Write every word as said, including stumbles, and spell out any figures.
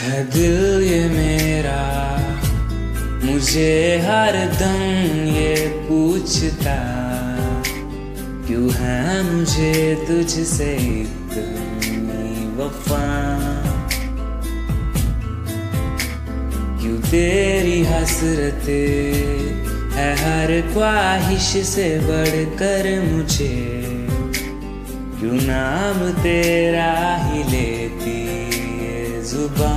है दिल ये मेरा, मुझे हर दम ये पूछता, क्यों है मुझे तुझसे इतनी वफा, क्यों तेरी हसरते है हर ख्वाहिश से बढ़कर मुझे, क्यों नाम तेरा ही लेती ये जुबान।